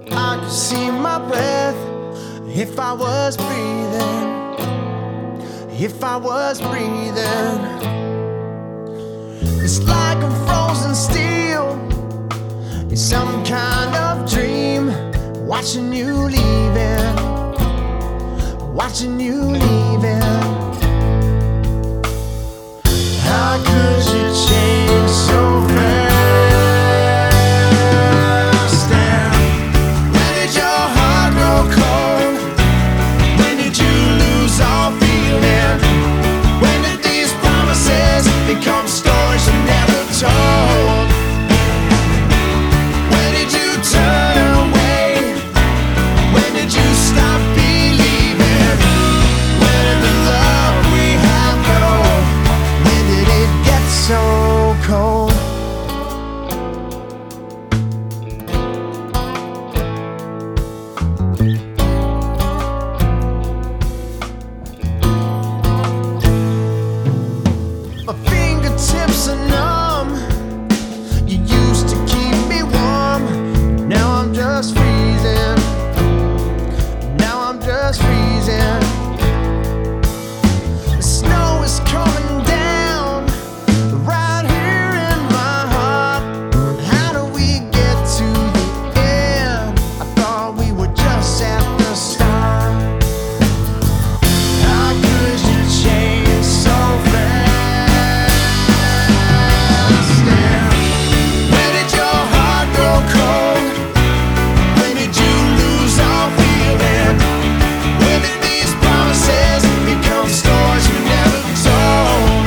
I could see my breath if I was breathing. If I was breathing, it's like I'm frozen still in some kind of dream, watching you leaving, watching you leaving. How could you change so fast? And when did your heart grow cold? When did you lose all feeling? When did these promises become stories you never told? When did you turn away? When did you stop believing? Where did the love we have go? When did it get so cold? My fingertips are numb. You used to keep me warm. Now I'm just freezing. Now I'm just freezing. The snow is coming down right here in my heart. How do we get to the end? I thought we were just at the start. How could you change so fast? And when did your heart grow cold? When did you lose all feeling? When did these promises become stories you never told?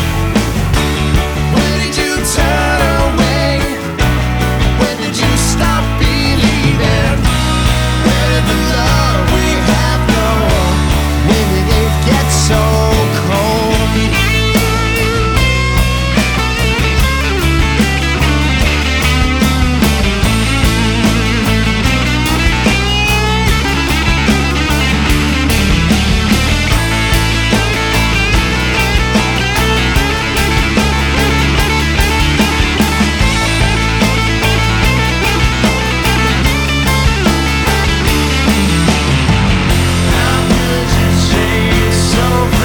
When did you turn away? When did you stop believing? Where did the love we have go? When did it get so cold? How could you change so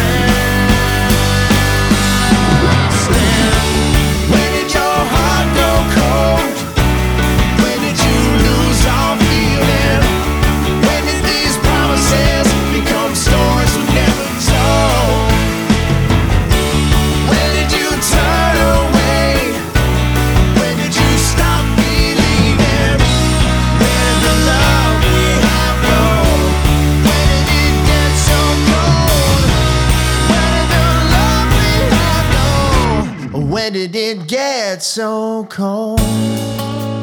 fast? And when did your heart grow cold? When did you lose all feeling? When did these promises become stories we never told? When did you turn away? When did you stop believing? Where did the love we have go? When did it get so cold? Where did the love we have go? When did it get so cold?